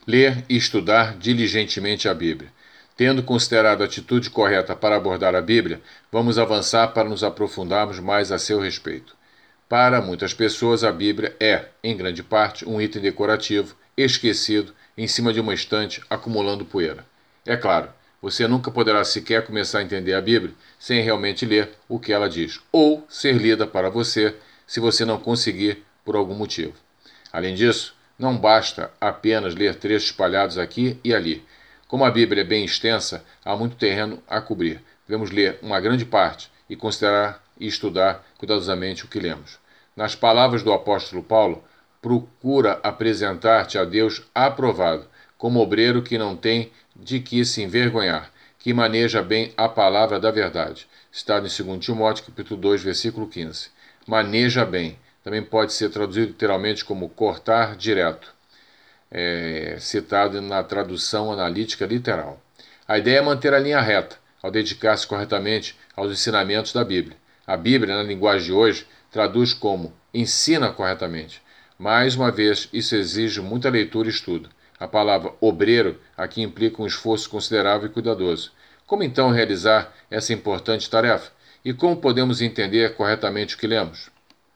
Ler e estudar diligentemente a Bíblia. Tendo considerado a atitude correta para abordar a Bíblia, vamos avançar para nos aprofundarmos mais a seu respeito. Para muitas pessoas, a Bíblia é, em grande parte, um item decorativo, esquecido, em cima de uma estante, acumulando poeira. É claro, você nunca poderá sequer começar a entender a Bíblia sem realmente ler o que ela diz, ou ser lida para você, se você não conseguir por algum motivo. Além disso, não basta apenas ler trechos espalhados aqui e ali. Como a Bíblia é bem extensa, há muito terreno a cobrir. Devemos ler uma grande parte e considerar e estudar cuidadosamente o que lemos. Nas palavras do apóstolo Paulo, procura apresentar-te a Deus aprovado, como obreiro que não tem de que se envergonhar, que maneja bem a palavra da verdade. Citado em 2 Timóteo, capítulo 2, versículo 15. Maneja bem. Também pode ser traduzido literalmente como cortar direto, citado na tradução analítica literal. A ideia é manter a linha reta, ao dedicar-se corretamente aos ensinamentos da Bíblia. A Bíblia, na linguagem de hoje, traduz como ensina corretamente. Mais uma vez, isso exige muita leitura e estudo. A palavra obreiro aqui implica um esforço considerável e cuidadoso. Como então realizar essa importante tarefa? E como podemos entender corretamente o que lemos?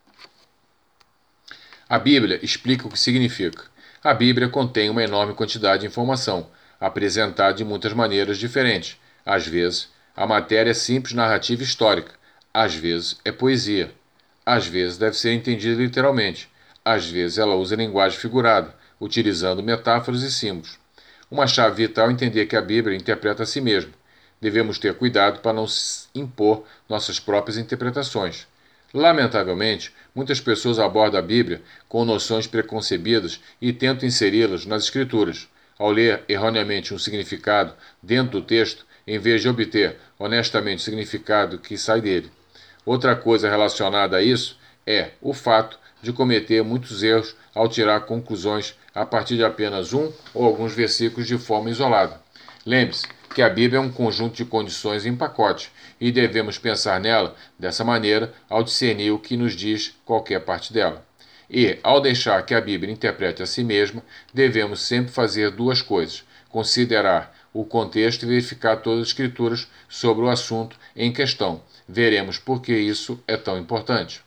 A Bíblia explica o que significa. A Bíblia contém uma enorme quantidade de informação, apresentada de muitas maneiras diferentes. Às vezes, a matéria é simples narrativa histórica. Às vezes, é poesia. Às vezes, deve ser entendida literalmente. Às vezes, ela usa linguagem figurada, utilizando metáforas e símbolos. Uma chave vital é entender que a Bíblia interpreta a si mesma. Devemos ter cuidado para não impor nossas próprias interpretações. Lamentavelmente, muitas pessoas abordam a Bíblia com noções preconcebidas e tentam inseri-las nas Escrituras. Ao ler erroneamente um significado dentro do texto, em vez de obter honestamente o significado que sai dele. Outra coisa relacionada a isso é o fato de cometer muitos erros ao tirar conclusões a partir de apenas um ou alguns versículos de forma isolada. Lembre-se que a Bíblia é um conjunto de condições em pacote e devemos pensar nela dessa maneira ao discernir o que nos diz qualquer parte dela. E, ao deixar que a Bíblia interprete a si mesma, devemos sempre fazer duas coisas: considerar o contexto e verificar todas as escrituras sobre o assunto em questão. Veremos por que isso é tão importante.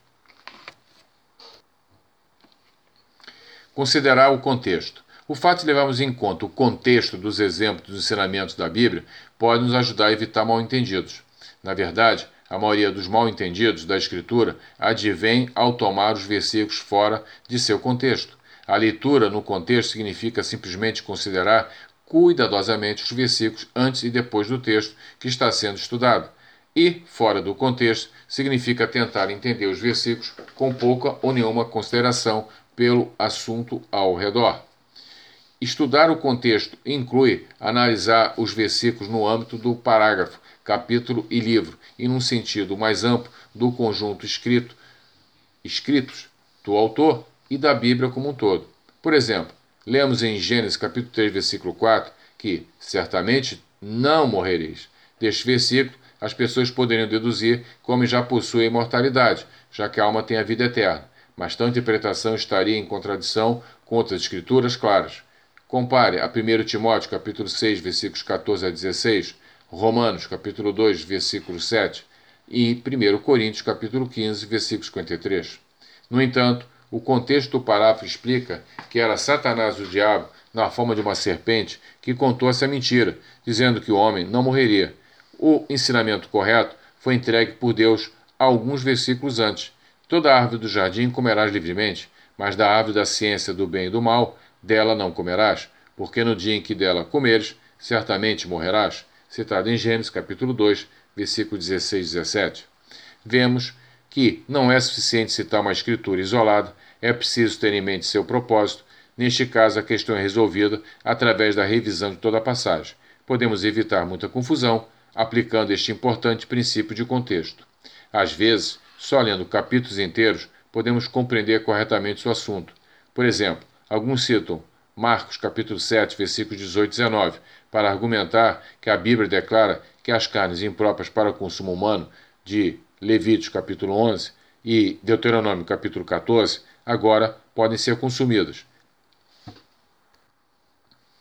Considerar o contexto. O fato de levarmos em conta o contexto dos exemplos dos ensinamentos da Bíblia pode nos ajudar a evitar mal-entendidos. Na verdade, a maioria dos mal-entendidos da Escritura advém ao tomar os versículos fora de seu contexto. A leitura no contexto significa simplesmente considerar cuidadosamente os versículos antes e depois do texto que está sendo estudado. E, fora do contexto, significa tentar entender os versículos com pouca ou nenhuma consideração pelo assunto ao redor. Estudar o contexto inclui analisar os versículos no âmbito do parágrafo, capítulo e livro, e num sentido mais amplo do conjunto escritos do autor e da Bíblia como um todo. Por exemplo, lemos em Gênesis capítulo 3, versículo 4, que certamente não morrereis. Deste versículo, as pessoas poderiam deduzir que o homem já possui a imortalidade, já que a alma tem a vida eterna. Mas tal interpretação estaria em contradição com outras escrituras claras. Compare a 1 Timóteo capítulo 6, versículos 14 a 16, Romanos capítulo 2, versículo 7 e 1 Coríntios capítulo 15, versículo 53. No entanto, o contexto do parágrafo explica que era Satanás o diabo, na forma de uma serpente, que contou essa mentira, dizendo que o homem não morreria. O ensinamento correto foi entregue por Deus alguns versículos antes. Toda árvore do jardim comerás livremente, mas da árvore da ciência do bem e do mal, dela não comerás, porque no dia em que dela comeres, certamente morrerás. Citado em Gênesis, capítulo 2, versículo 16 e 17. Vemos que não é suficiente citar uma escritura isolada, é preciso ter em mente seu propósito. Neste caso, a questão é resolvida através da revisão de toda a passagem. Podemos evitar muita confusão aplicando este importante princípio de contexto. Às vezes, só lendo capítulos inteiros, podemos compreender corretamente o assunto. Por exemplo, alguns citam Marcos capítulo 7, versículos 18 e 19, para argumentar que a Bíblia declara que as carnes impróprias para o consumo humano, de Levítico capítulo 11 e Deuteronômio capítulo 14, agora podem ser consumidas.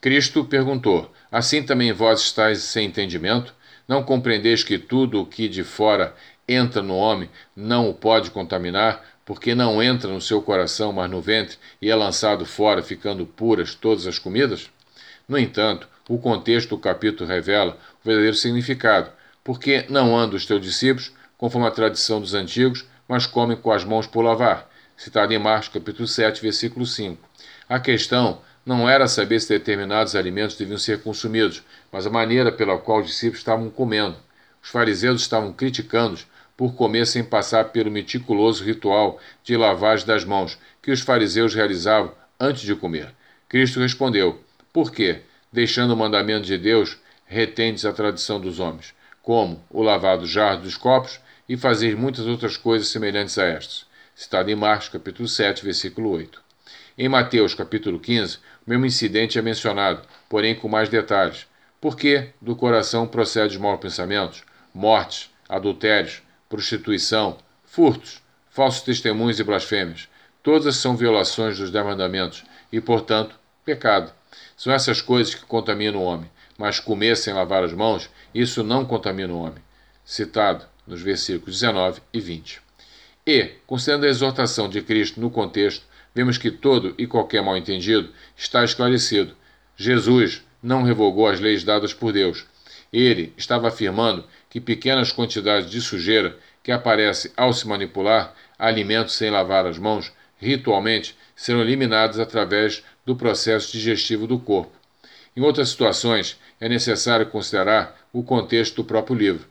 Cristo perguntou: assim também vós estáis sem entendimento? Não compreendeis que tudo o que de fora entra no homem não o pode contaminar, porque não entra no seu coração, mas no ventre, e é lançado fora, ficando puras todas as comidas? No entanto, o contexto do capítulo revela o verdadeiro significado, porque não andam os teus discípulos conforme a tradição dos antigos, mas comem com as mãos por lavar, citado em Marcos capítulo 7, versículo 5. A questão não era saber se determinados alimentos deviam ser consumidos, mas a maneira pela qual os discípulos estavam comendo. Os fariseus estavam criticando-os por comer sem passar pelo meticuloso ritual de lavagem das mãos que os fariseus realizavam antes de comer. Cristo respondeu: por quê? Deixando o mandamento de Deus, retendes a tradição dos homens, como o lavar dos jarros dos copos e fazer muitas outras coisas semelhantes a estas. Citado em Marcos capítulo 7, versículo 8. Em Mateus capítulo 15, o mesmo incidente é mencionado, porém com mais detalhes. Porque do coração procedem os maus pensamentos, mortes, adultérios, prostituição, furtos, falsos testemunhos e blasfêmias. Todas são violações dos 10 mandamentos e, portanto, pecado. São essas coisas que contaminam o homem, mas comer sem lavar as mãos, isso não contamina o homem. Citado nos versículos 19 e 20. E, considerando a exortação de Cristo no contexto, vemos que todo e qualquer mal-entendido está esclarecido. Jesus não revogou as leis dadas por Deus. Ele estava afirmando que pequenas quantidades de sujeira que aparecem ao se manipular alimentos sem lavar as mãos, ritualmente, serão eliminadas através do processo digestivo do corpo. Em outras situações, é necessário considerar o contexto do próprio livro.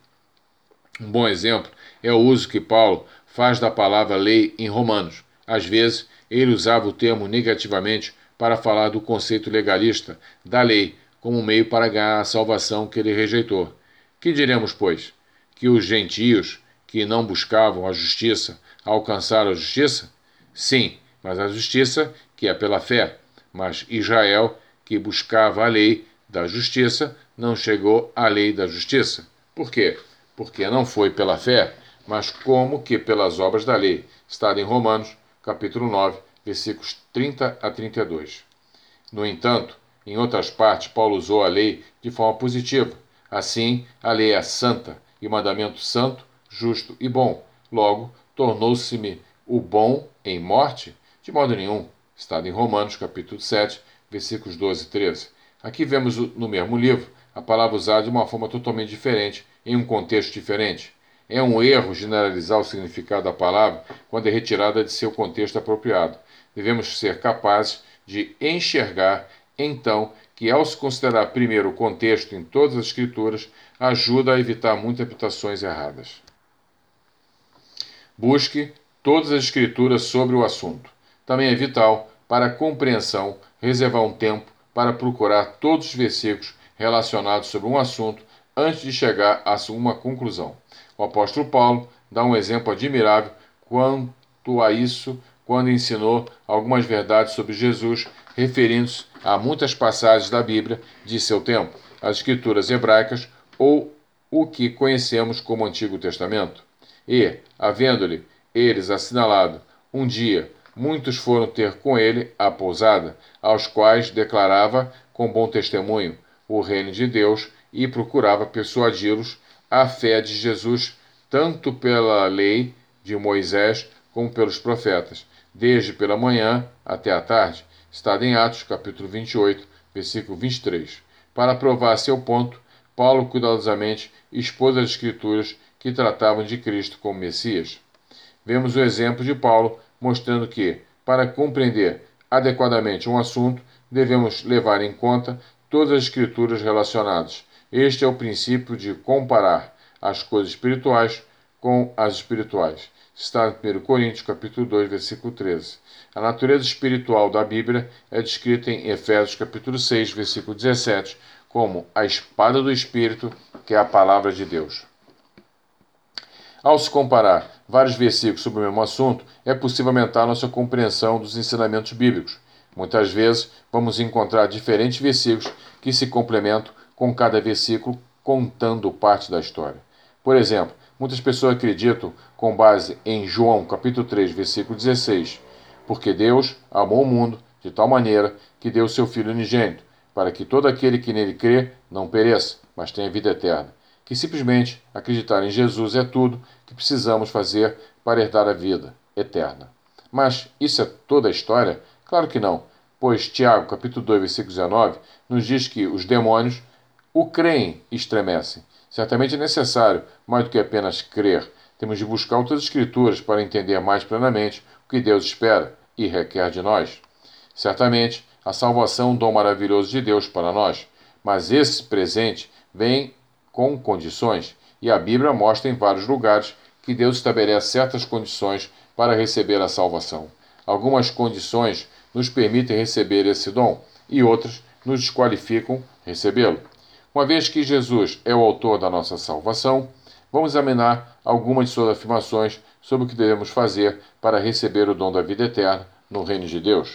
Um bom exemplo é o uso que Paulo faz da palavra lei em Romanos. Às vezes, ele usava o termo negativamente para falar do conceito legalista da lei como meio para ganhar a salvação que ele rejeitou. Que diremos, pois? Que os gentios que não buscavam a justiça alcançaram a justiça? Sim, mas a justiça que é pela fé. Mas Israel, que buscava a lei da justiça, não chegou à lei da justiça. Por quê? Porque não foi pela fé, mas como que pelas obras da lei. Está em Romanos, capítulo 9, versículos 30 a 32. No entanto, em outras partes, Paulo usou a lei de forma positiva. Assim, a lei é santa e o mandamento santo, justo e bom. Logo, tornou-se-me o bom em morte? De modo nenhum. Está em Romanos, capítulo 7, versículos 12 e 13. Aqui vemos no mesmo livro a palavra usada de uma forma totalmente diferente, em um contexto diferente. É um erro generalizar o significado da palavra quando é retirada de seu contexto apropriado. Devemos ser capazes de enxergar, então, que ao se considerar primeiro o contexto em todas as escrituras, ajuda a evitar muitas interpretações erradas. Busque todas as escrituras sobre o assunto. Também é vital, para a compreensão, reservar um tempo para procurar todos os versículos relacionados sobre um assunto antes de chegar a uma conclusão. O apóstolo Paulo dá um exemplo admirável quanto a isso quando ensinou algumas verdades sobre Jesus, referindo-se a muitas passagens da Bíblia de seu tempo, as escrituras hebraicas ou o que conhecemos como Antigo Testamento. E, havendo-lhe eles assinalado um dia, muitos foram ter com ele à pousada, aos quais declarava com bom testemunho o reino de Deus e procurava persuadi-los à fé de Jesus, tanto pela lei de Moisés como pelos profetas, desde pela manhã até a tarde. Está em Atos, capítulo 28, versículo 23. Para provar seu ponto, Paulo cuidadosamente expôs as escrituras que tratavam de Cristo como Messias. Vemos o exemplo de Paulo mostrando que, para compreender adequadamente um assunto, devemos levar em conta todas as escrituras relacionadas. Este é o princípio de comparar as coisas espirituais com as espirituais. Está em 1 Coríntios, capítulo 2, versículo 13. A natureza espiritual da Bíblia é descrita em Efésios, capítulo 6, versículo 17, como a espada do Espírito, que é a palavra de Deus. Ao se comparar vários versículos sobre o mesmo assunto, é possível aumentar nossa compreensão dos ensinamentos bíblicos. Muitas vezes, vamos encontrar diferentes versículos que se complementam com cada versículo contando parte da história. Por exemplo, muitas pessoas acreditam, com base em João, capítulo 3, versículo 16, porque Deus amou o mundo de tal maneira que deu seu Filho unigênito, para que todo aquele que nele crê não pereça, mas tenha vida eterna. Que simplesmente acreditar em Jesus é tudo que precisamos fazer para herdar a vida eterna. Mas isso é toda a história? Claro que não, pois Tiago, capítulo 2, versículo 19, nos diz que os demônios o creem e estremecem. Certamente é necessário, mais do que apenas crer, temos de buscar outras escrituras para entender mais plenamente o que Deus espera e requer de nós. Certamente, a salvação é um dom maravilhoso de Deus para nós, mas esse presente vem com condições, e a Bíblia mostra em vários lugares que Deus estabelece certas condições para receber a salvação. Algumas condições nos permitem receber esse dom, e outras nos desqualificam recebê-lo. Uma vez que Jesus é o autor da nossa salvação, vamos examinar algumas de suas afirmações sobre o que devemos fazer para receber o dom da vida eterna no reino de Deus.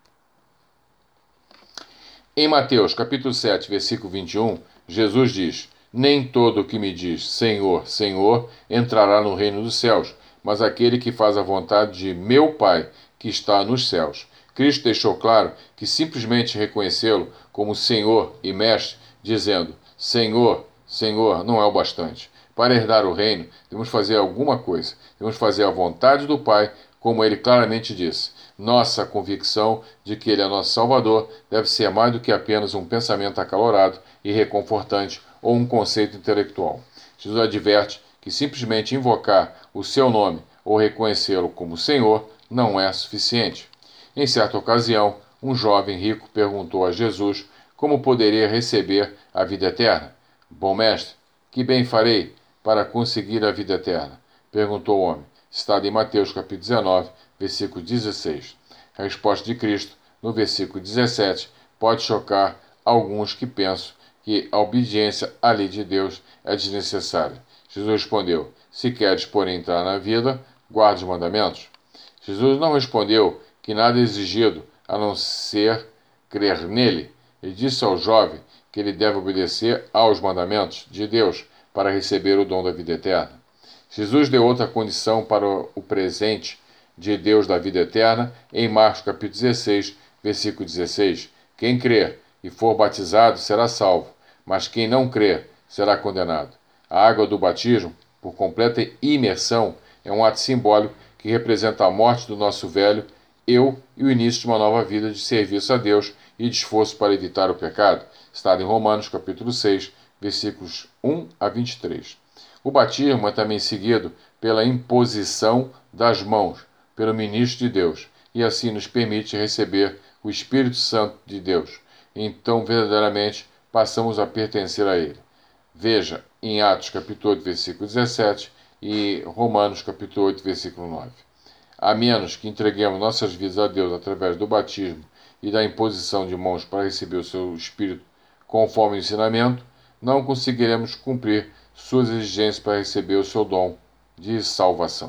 Em Mateus, capítulo 7, versículo 21, Jesus diz: Nem todo o que me diz Senhor, Senhor, entrará no reino dos céus, mas aquele que faz a vontade de meu Pai, que está nos céus. Cristo deixou claro que simplesmente reconhecê-lo como Senhor e Mestre, dizendo: Senhor, Senhor, não é o bastante. Para herdar o reino, devemos fazer alguma coisa. Devemos fazer a vontade do Pai, como ele claramente disse. Nossa convicção de que ele é nosso Salvador deve ser mais do que apenas um pensamento acalorado e reconfortante ou um conceito intelectual. Jesus adverte que simplesmente invocar o seu nome ou reconhecê-lo como Senhor não é suficiente. Em certa ocasião, um jovem rico perguntou a Jesus como poderia receber a vida eterna. Bom mestre, que bem farei para conseguir a vida eterna? Perguntou o homem. Está em Mateus capítulo 19, versículo 16. A resposta de Cristo, no versículo 17, pode chocar alguns que pensam que a obediência à lei de Deus é desnecessária. Jesus respondeu: Se queres, porém, entrar na vida, guarde os mandamentos. Jesus não respondeu que nada é exigido a não ser crer nele. Ele disse ao jovem que ele deve obedecer aos mandamentos de Deus para receber o dom da vida eterna. Jesus deu outra condição para o presente de Deus da vida eterna em Marcos capítulo 16, versículo 16. Quem crer e for batizado será salvo, mas quem não crer será condenado. A água do batismo, por completa imersão, é um ato simbólico que representa a morte do nosso velho eu e o início de uma nova vida de serviço a Deus e de esforço para evitar o pecado. Está em Romanos capítulo 6, versículos 1 a 23. O batismo é também seguido pela imposição das mãos pelo ministro de Deus, e assim nos permite receber o Espírito Santo de Deus. Então, verdadeiramente, passamos a pertencer a Ele. Veja em Atos capítulo 8, versículo 17 e Romanos capítulo 8, versículo 9. A menos que entreguemos nossas vidas a Deus através do batismo e da imposição de mãos para receber o seu Espírito conforme o ensinamento, não conseguiremos cumprir suas exigências para receber o seu dom de salvação.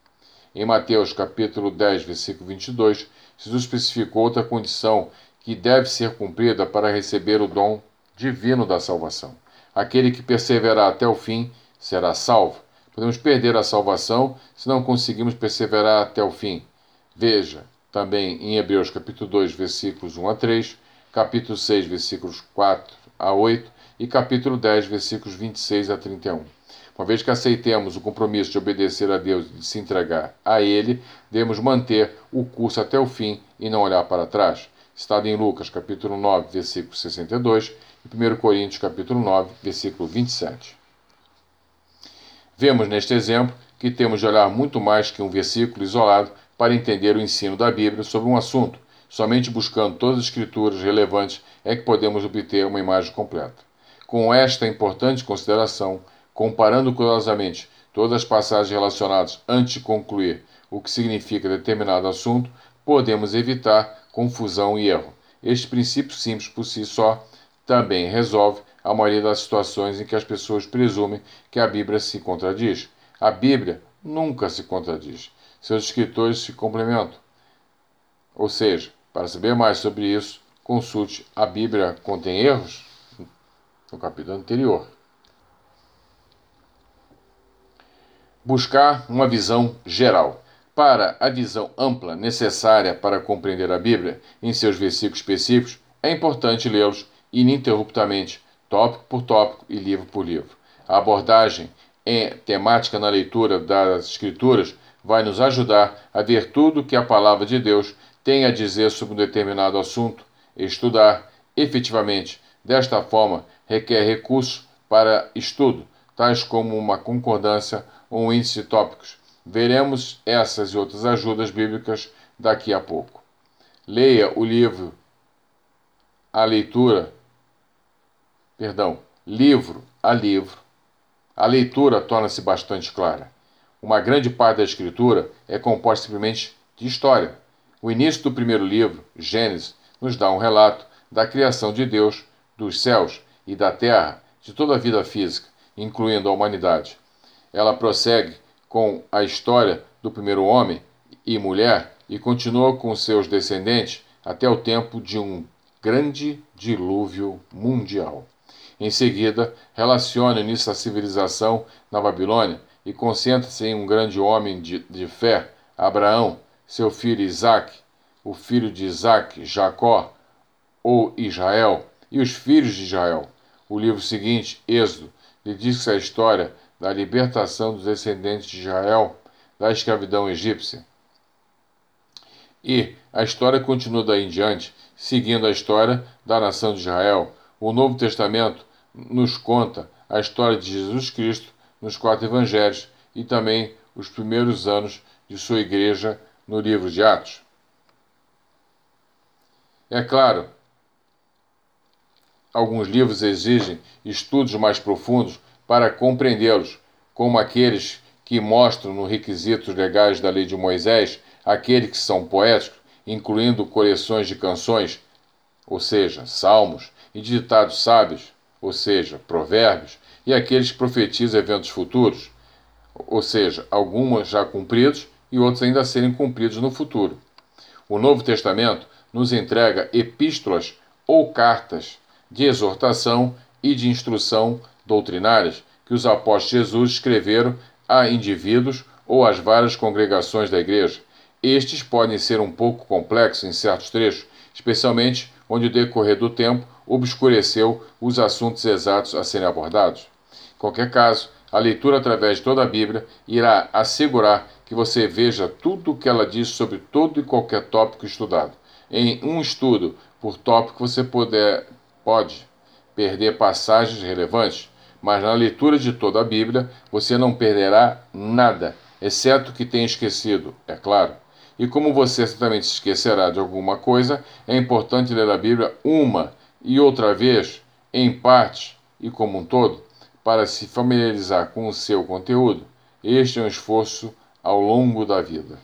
Em Mateus capítulo 10, versículo 22, Jesus especificou outra condição que deve ser cumprida para receber o dom divino da salvação. Aquele que perseverar até o fim será salvo. Podemos perder a salvação se não conseguimos perseverar até o fim. Veja também em Hebreus capítulo 2, versículos 1 a 3, capítulo 6, versículos 4 a 8 e capítulo 10, versículos 26 a 31. Uma vez que aceitemos o compromisso de obedecer a Deus e de se entregar a Ele, devemos manter o curso até o fim e não olhar para trás. Está em Lucas capítulo 9, versículo 62 e 1 Coríntios capítulo 9, versículo 27. Vemos neste exemplo que temos de olhar muito mais que um versículo isolado para entender o ensino da Bíblia sobre um assunto. Somente buscando todas as escrituras relevantes é que podemos obter uma imagem completa. Com esta importante consideração, comparando cuidadosamente todas as passagens relacionadas antes de concluir o que significa determinado assunto, podemos evitar confusão e erro. Este princípio simples por si só também resolve a maioria das situações em que as pessoas presumem que a Bíblia se contradiz. A Bíblia nunca se contradiz. Seus escritores se complementam. Ou seja, para saber mais sobre isso, consulte A Bíblia Contém Erros? No capítulo anterior. Buscar uma visão geral. Para a visão ampla necessária para compreender a Bíblia em seus versículos específicos, é importante lê-los ininterruptamente, tópico por tópico e livro por livro. A abordagem temática na leitura das Escrituras vai nos ajudar a ver tudo o que a palavra de Deus tem a dizer sobre um determinado assunto, estudar efetivamente. Desta forma, requer recursos para estudo, tais como uma concordância ou um índice de tópicos. Veremos essas e outras ajudas bíblicas daqui a pouco. Leia o livro livro a livro. A leitura torna-se bastante clara. Uma grande parte da escritura é composta simplesmente de história. O início do primeiro livro, Gênesis, nos dá um relato da criação de Deus, dos céus e da terra, de toda a vida física, incluindo a humanidade. Ela prossegue com a história do primeiro homem e mulher e continua com seus descendentes até o tempo de um grande dilúvio mundial. Em seguida, relaciona o início da civilização na Babilônia e concentra-se em um grande homem de fé, Abraão, seu filho Isaque, o filho de Isaque, Jacó, ou Israel, e os filhos de Israel. O livro seguinte, Êxodo, lhe diz a história da libertação dos descendentes de Israel da escravidão egípcia. E a história continua daí em diante, seguindo a história da nação de Israel. O Novo Testamento nos conta a história de Jesus Cristo nos 4 evangelhos e também os primeiros anos de sua igreja no livro de Atos. É claro, alguns livros exigem estudos mais profundos para compreendê-los, como aqueles que mostram nos requisitos legais da lei de Moisés, aqueles que são poéticos, incluindo coleções de canções, ou seja, salmos, e de ditados sábios, ou seja, provérbios, e aqueles que profetizam eventos futuros, ou seja, alguns já cumpridos e outros ainda a serem cumpridos no futuro. O Novo Testamento nos entrega epístolas ou cartas de exortação e de instrução doutrinárias que os apóstolos de Jesus escreveram a indivíduos ou às várias congregações da igreja. Estes podem ser um pouco complexos em certos trechos, especialmente onde o decorrer do tempo obscureceu os assuntos exatos a serem abordados. Em qualquer caso, a leitura através de toda a Bíblia irá assegurar que você veja tudo o que ela diz sobre todo e qualquer tópico estudado. Em um estudo por tópico você pode perder passagens relevantes, mas na leitura de toda a Bíblia você não perderá nada, exceto o que tenha esquecido, é claro. E como você certamente se esquecerá de alguma coisa, é importante ler a Bíblia uma e outra vez, em parte e como um todo, para se familiarizar com o seu conteúdo. Este é um esforço ao longo da vida.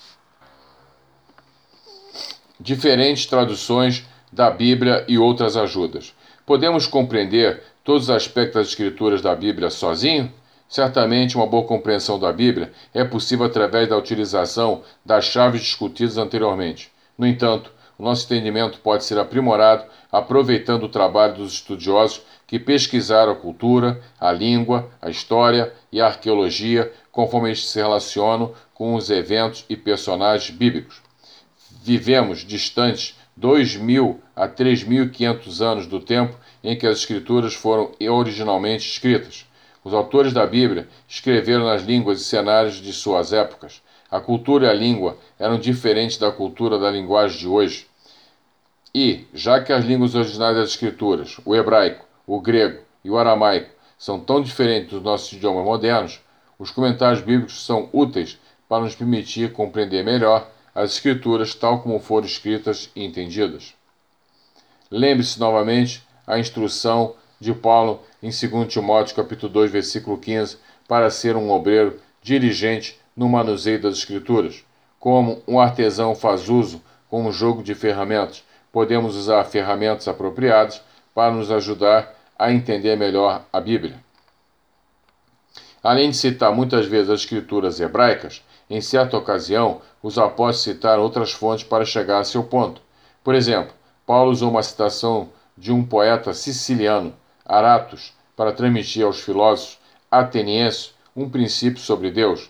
Diferentes traduções da Bíblia e outras ajudas. Podemos compreender todos os aspectos das Escrituras da Bíblia sozinho? Certamente, uma boa compreensão da Bíblia é possível através da utilização das chaves discutidas anteriormente. No entanto, o nosso entendimento pode ser aprimorado aproveitando o trabalho dos estudiosos que pesquisaram a cultura, a língua, a história e a arqueologia, conforme estes se relacionam com os eventos e personagens bíblicos. Vivemos distantes 2.000 a 3.500 anos do tempo em que as Escrituras foram originalmente escritas. Os autores da Bíblia escreveram nas línguas e cenários de suas épocas. A cultura e a língua eram diferentes da cultura da linguagem de hoje. E, já que as línguas originais das Escrituras, o hebraico, o grego e o aramaico, são tão diferentes dos nossos idiomas modernos, os comentários bíblicos são úteis para nos permitir compreender melhor as Escrituras tal como foram escritas e entendidas. Lembre-se novamente a instrução de Paulo em 2 Timóteo capítulo 2, versículo 15, para ser um obreiro diligente no manuseio das Escrituras. Como um artesão faz uso com um jogo de ferramentas, podemos usar ferramentas apropriadas para nos ajudar a entender melhor a Bíblia. Além de citar muitas vezes as Escrituras hebraicas, em certa ocasião, os apóstolos citaram outras fontes para chegar a seu ponto. Por exemplo, Paulo usou uma citação de um poeta siciliano, Aratus, para transmitir aos filósofos atenienses um princípio sobre Deus,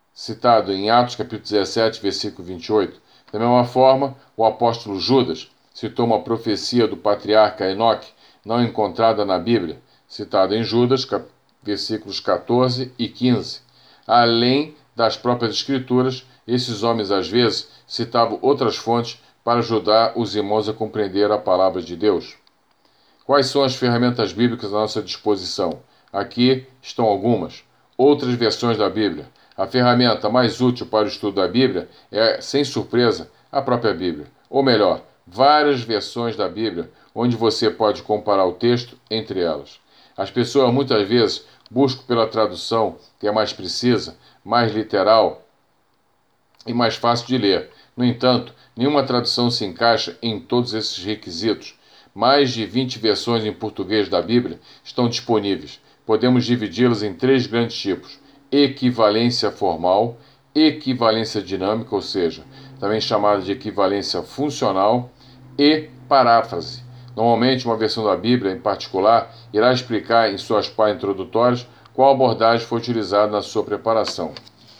citado em Atos capítulo 17, versículo 28. Da mesma forma, o apóstolo Judas citou uma profecia do patriarca Enoque, não encontrada na Bíblia, citada em Judas, versículos 14 e 15. Além das próprias escrituras, esses homens às vezes citavam outras fontes para ajudar os irmãos a compreender a palavra de Deus. Quais são as ferramentas bíblicas à nossa disposição? Aqui estão algumas. Outras versões da Bíblia. A ferramenta mais útil para o estudo da Bíblia é, sem surpresa, a própria Bíblia. Ou melhor, várias versões da Bíblia, onde você pode comparar o texto entre elas. As pessoas muitas vezes buscam pela tradução que é mais precisa, mais literal e mais fácil de ler. No entanto, nenhuma tradução se encaixa em todos esses requisitos. Mais de 20 versões em português da Bíblia estão disponíveis. Podemos dividi-las em 3 grandes tipos: equivalência formal, equivalência dinâmica, ou seja, também chamada de equivalência funcional, e paráfrase. Normalmente, uma versão da Bíblia, em particular, irá explicar em suas partes introdutórias qual abordagem foi utilizada na sua preparação.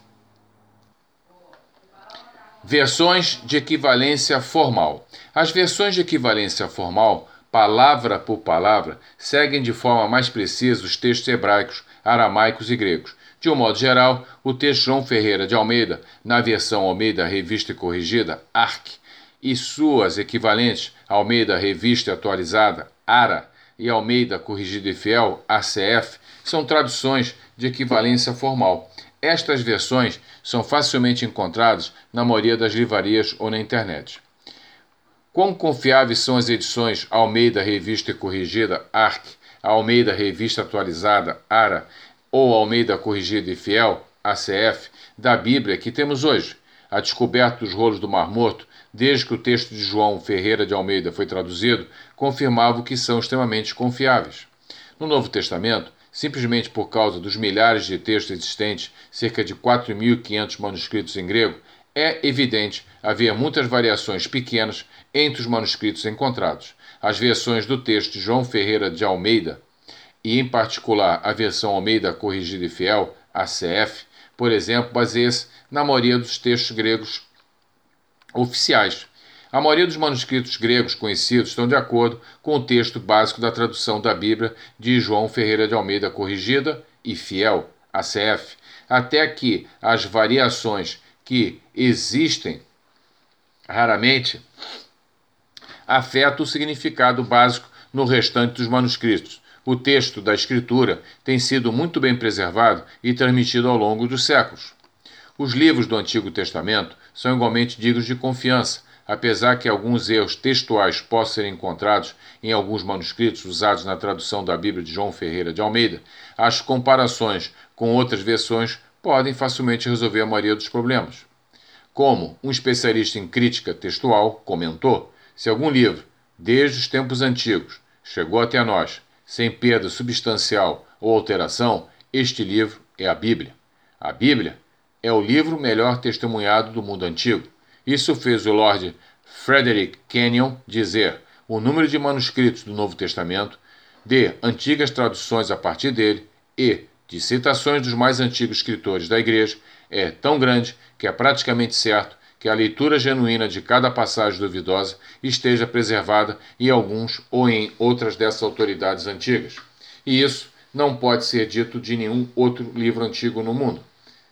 Versões de equivalência formal. As versões de equivalência formal, palavra por palavra, seguem de forma mais precisa os textos hebraicos, aramaicos e gregos. De um modo geral, o texto João Ferreira de Almeida, na versão Almeida Revista e Corrigida, ARC, e suas equivalentes Almeida Revista e Atualizada, ARA, e Almeida Corrigida e Fiel, ACF, são traduções de equivalência formal. Estas versões são facilmente encontradas na maioria das livrarias ou na internet. Quão confiáveis são as edições Almeida Revista e Corrigida, ARC, Almeida Revista Atualizada, ARA, ou Almeida Corrigida e Fiel, ACF, da Bíblia que temos hoje? A descoberta dos rolos do Mar Morto, desde que o texto de João Ferreira de Almeida foi traduzido, confirmava que são extremamente confiáveis. No Novo Testamento, simplesmente por causa dos milhares de textos existentes, cerca de 4.500 manuscritos em grego, é evidente haver muitas variações pequenas entre os manuscritos encontrados. As versões do texto de João Ferreira de Almeida, e em particular a versão Almeida Corrigida e Fiel, ACF, por exemplo, baseia-se na maioria dos textos gregos oficiais. A maioria dos manuscritos gregos conhecidos estão de acordo com o texto básico da tradução da Bíblia de João Ferreira de Almeida Corrigida e Fiel, ACF, até que as variações que existem raramente afetam o significado básico no restante dos manuscritos. O texto da Escritura tem sido muito bem preservado e transmitido ao longo dos séculos. Os livros do Antigo Testamento são igualmente dignos de confiança, apesar que alguns erros textuais possam ser encontrados em alguns manuscritos usados na tradução da Bíblia de João Ferreira de Almeida. As comparações com outras versões podem facilmente resolver a maioria dos problemas. Como um especialista em crítica textual comentou, se algum livro, desde os tempos antigos, chegou até nós sem perda substancial ou alteração, este livro é a Bíblia. A Bíblia é o livro melhor testemunhado do mundo antigo. Isso fez o Lord Frederick Kenyon dizer: o número de manuscritos do Novo Testamento, de antigas traduções a partir dele e de citações dos mais antigos escritores da Igreja é tão grande que é praticamente certo que a leitura genuína de cada passagem duvidosa esteja preservada em alguns ou em outras dessas autoridades antigas. E isso não pode ser dito de nenhum outro livro antigo no mundo.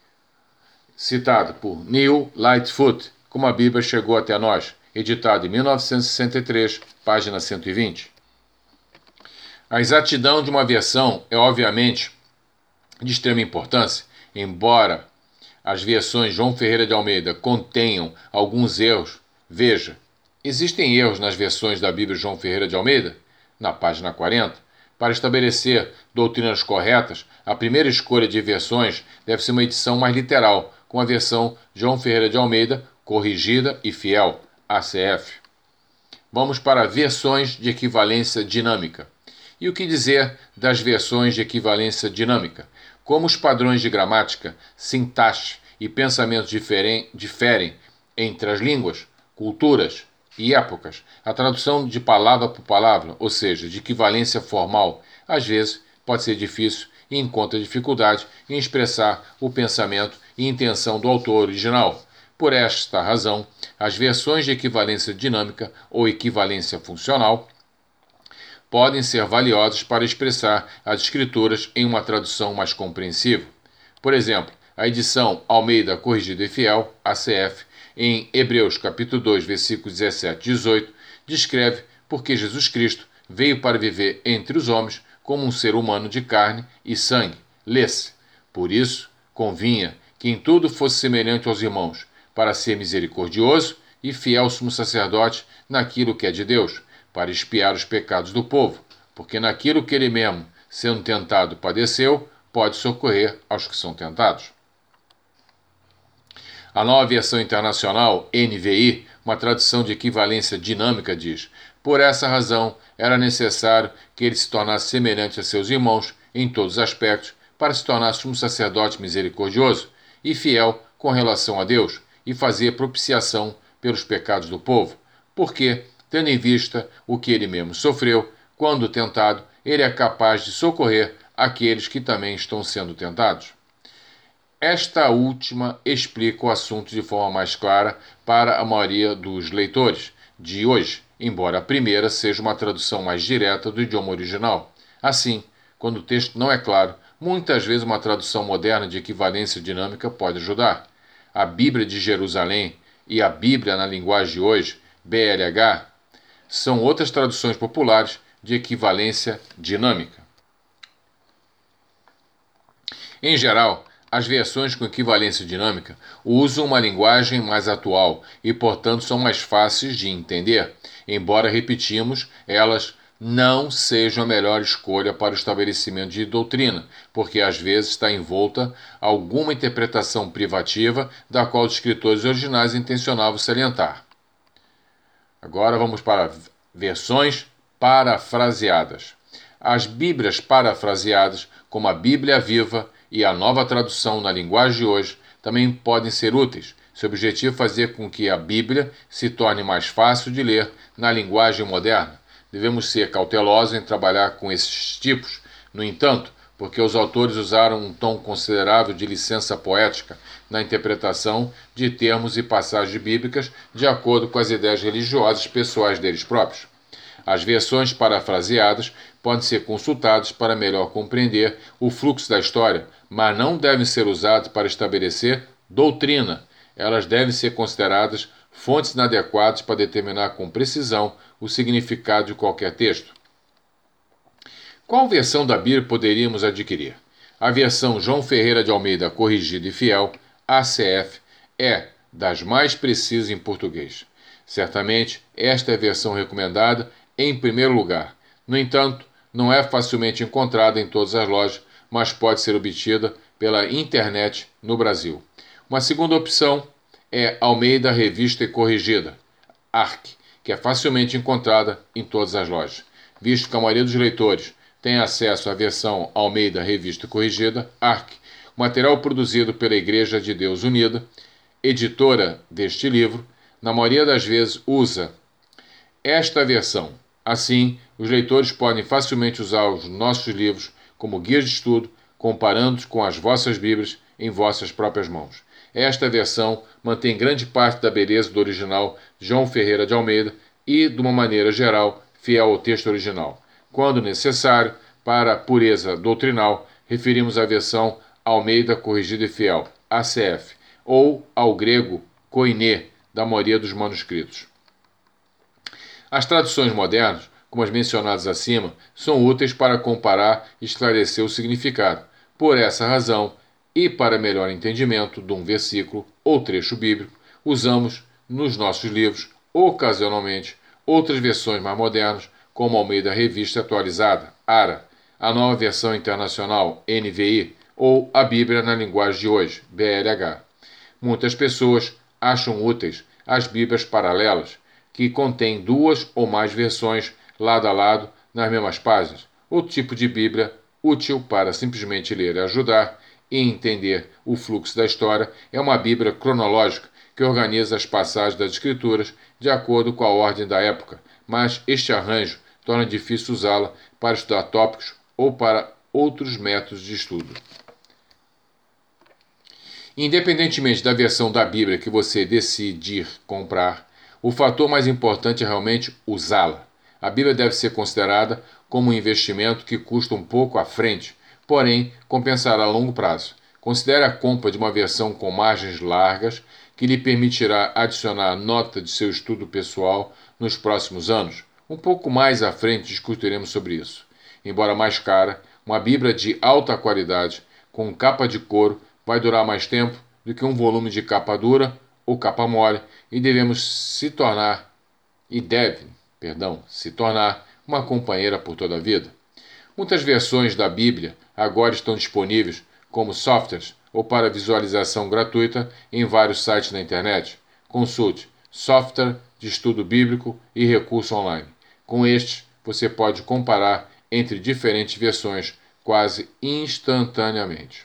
Citado por Neil Lightfoot, Como a Bíblia Chegou até Nós, editado em 1963, página 120. A exatidão de uma versão é, obviamente, de extrema importância, embora as versões João Ferreira de Almeida contenham alguns erros. Veja, existem erros nas versões da Bíblia João Ferreira de Almeida? Na página 40. Para estabelecer doutrinas corretas, a primeira escolha de versões deve ser uma edição mais literal, com a versão João Ferreira de Almeida, Corrigida e Fiel, ACF. Vamos para versões de equivalência dinâmica. E o que dizer das versões de equivalência dinâmica? Como os padrões de gramática, sintaxe e pensamento diferem entre as línguas, culturas e épocas, a tradução de palavra por palavra, ou seja, de equivalência formal, às vezes pode ser difícil e encontra dificuldade em expressar o pensamento e intenção do autor original. Por esta razão, as versões de equivalência dinâmica ou equivalência funcional podem ser valiosas para expressar as escrituras em uma tradução mais compreensível. Por exemplo, a edição Almeida Corrigida e Fiel, ACF, em Hebreus capítulo 2, versículos 17 e 18, descreve porque Jesus Cristo veio para viver entre os homens como um ser humano de carne e sangue. Lê-se: por isso, convinha que em tudo fosse semelhante aos irmãos, para ser misericordioso e fiel sumo sacerdote naquilo que é de Deus, para expiar os pecados do povo, porque naquilo que ele mesmo, sendo tentado, padeceu, pode socorrer aos que são tentados. A nova versão internacional, NVI, uma tradução de equivalência dinâmica, diz: por essa razão, era necessário que ele se tornasse semelhante a seus irmãos em todos os aspectos, para se tornar sumo sacerdote misericordioso e fiel com relação a Deus, e fazer propiciação pelos pecados do povo, porque, tendo em vista o que ele mesmo sofreu, quando tentado, ele é capaz de socorrer aqueles que também estão sendo tentados. Esta última explica o assunto de forma mais clara para a maioria dos leitores de hoje, embora a primeira seja uma tradução mais direta do idioma original. Assim, quando o texto não é claro, muitas vezes uma tradução moderna de equivalência dinâmica pode ajudar. A Bíblia de Jerusalém e a Bíblia na linguagem de hoje, BLH, são outras traduções populares de equivalência dinâmica. Em geral, as versões com equivalência dinâmica usam uma linguagem mais atual e, portanto, são mais fáceis de entender, embora, repetimos, elas não sejam a melhor escolha para o estabelecimento de doutrina, porque às vezes está envolta alguma interpretação privativa da qual os escritores originais intencionavam salientar. Agora vamos para versões parafraseadas. As Bíblias parafraseadas, como a Bíblia Viva e a nova tradução na linguagem de hoje, também podem ser úteis. Seu objetivo é fazer com que a Bíblia se torne mais fácil de ler na linguagem moderna. Devemos ser cautelosos em trabalhar com esses tipos, no entanto, porque os autores usaram um tom considerável de licença poética na interpretação de termos e passagens bíblicas de acordo com as ideias religiosas pessoais deles próprios. As versões parafraseadas podem ser consultadas para melhor compreender o fluxo da história, mas não devem ser usadas para estabelecer doutrina. Elas devem ser consideradas fontes inadequadas para determinar com precisão o significado de qualquer texto. Qual versão da Bíblia poderíamos adquirir? A versão João Ferreira de Almeida Corrigida e Fiel, ACF, é das mais precisas em português. Certamente, esta é a versão recomendada em primeiro lugar. No entanto, não é facilmente encontrada em todas as lojas, mas pode ser obtida pela internet no Brasil. Uma segunda opção é Almeida Revista e Corrigida, ARC, que é facilmente encontrada em todas as lojas. Visto que a maioria dos leitores tem acesso à versão Almeida Revista e Corrigida, ARC, material produzido pela Igreja de Deus Unida, editora deste livro, na maioria das vezes usa esta versão. Assim, os leitores podem facilmente usar os nossos livros como guias de estudo, comparando-os com as vossas Bíblias em vossas próprias mãos. Esta versão mantém grande parte da beleza do original João Ferreira de Almeida e, de uma maneira geral, fiel ao texto original. Quando necessário, para a pureza doutrinal, referimos à versão Almeida Corrigida e Fiel, ACF, ou ao grego koiné, da maioria dos manuscritos. As traduções modernas, como as mencionadas acima, são úteis para comparar e esclarecer o significado. Por essa razão, e para melhor entendimento de um versículo ou trecho bíblico, usamos nos nossos livros, ocasionalmente, outras versões mais modernas, como Almeida Revista Atualizada, ARA, a nova versão internacional, NVI, ou a Bíblia na linguagem de hoje, BLH. Muitas pessoas acham úteis as Bíblias paralelas, que contêm duas ou mais versões lado a lado nas mesmas páginas. Outro tipo de Bíblia, útil para simplesmente ler e ajudar e entender o fluxo da história, é uma Bíblia cronológica que organiza as passagens das Escrituras de acordo com a ordem da época, mas este arranjo torna difícil usá-la para estudar tópicos ou para outros métodos de estudo. Independentemente da versão da Bíblia que você decidir comprar, o fator mais importante é realmente usá-la. A Bíblia deve ser considerada como um investimento que custa um pouco à frente, porém compensará a longo prazo. Considere a compra de uma versão com margens largas que lhe permitirá adicionar nota de seu estudo pessoal nos próximos anos. Um pouco mais à frente discutiremos sobre isso. Embora mais cara, uma Bíblia de alta qualidade, com capa de couro, vai durar mais tempo do que um volume de capa dura ou capa mole e deve se tornar uma companheira por toda a vida. Muitas versões da Bíblia agora estão disponíveis como softwares ou para visualização gratuita em vários sites na internet. Consulte software de estudo bíblico e recurso online. Com estes, você pode comparar entre diferentes versões quase instantaneamente.